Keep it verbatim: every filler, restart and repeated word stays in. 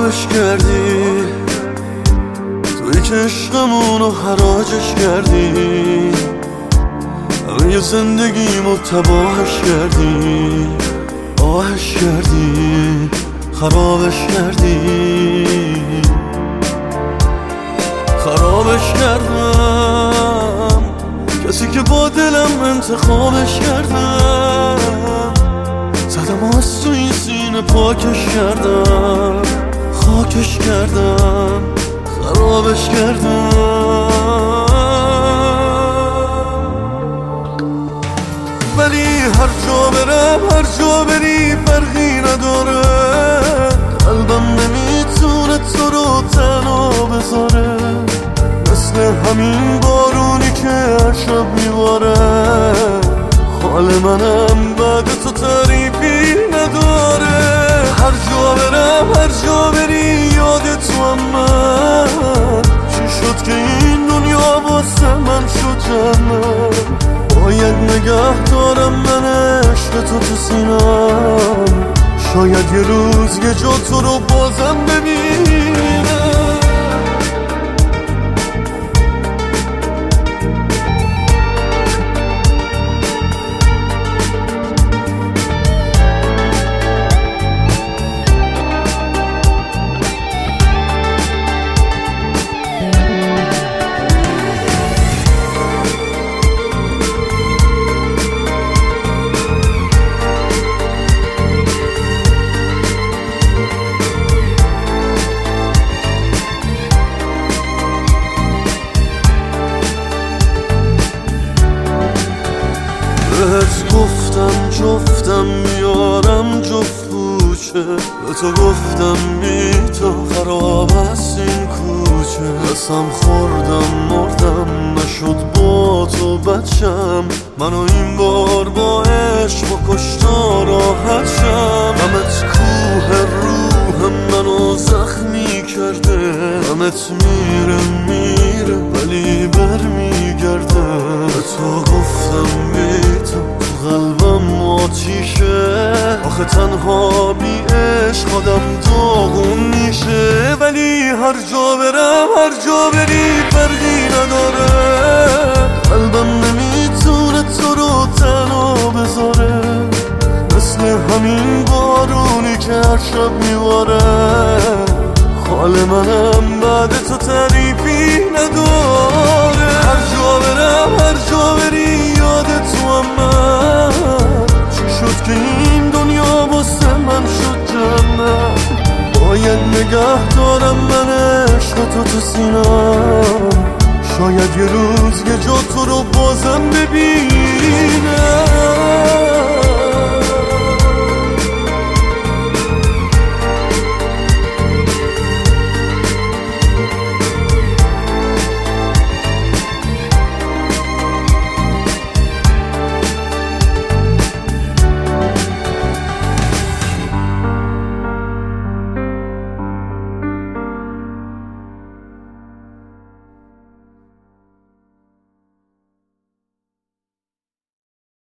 خرابش کردی، توی که عشقمونو حراجش کردی، همه زندگیمو تباهش کردی، آهش کردی، خرابش کردی. خرابش کردم، کسی که با دلم انتخابش کردم، زدم از تو این سینه پاکش کردم، خاکش کردم، خرابش کردم. ولی هر جا برم، هر جا بری فرقی نداره، قلبم نمیتونه تو رو تنها بذاره، مثل همین بارونی که هر شب میباره. حال منم بعد تو تعریفی نداره، هر جا برم، هر جا بری یاد تو هم من. چی شد که این دنیا واسه من شد جنت؟ باید نگه دارم من عشق تو تو سینم، شاید یه روز یه جا تو رو بازم ببینم. بهت گفتم جفتم میارم جفت کوچه، به تو گفتم بی تو خراب است این کوچه. قسم خوردم مردم نشد با تو بچم، منو این بار با عشق با کشتا راحت شم. غمت کوه روحم منو زخمی کرده، غمت میره میره ولی بر میگرده. به تو گفتم بی تو قلبم آتیشه، آخه تنها بی عشق آدم داغون میشه. ولی هر جا برم، هر جا بری فرقی نداره، قلبم نمیتونه تو رو تنها بذاره، مثل همین بارونی که هر شب میباره. حال منم بعد تو تعریفی نداره، هر جا برم، هر جا بری یاد تو هم من. چی شد که این دنیا واسه من شد جنت؟ باید نگه دارم من عشق تو تو سینم، شاید یه روز یه جا تو رو بازم ببینم.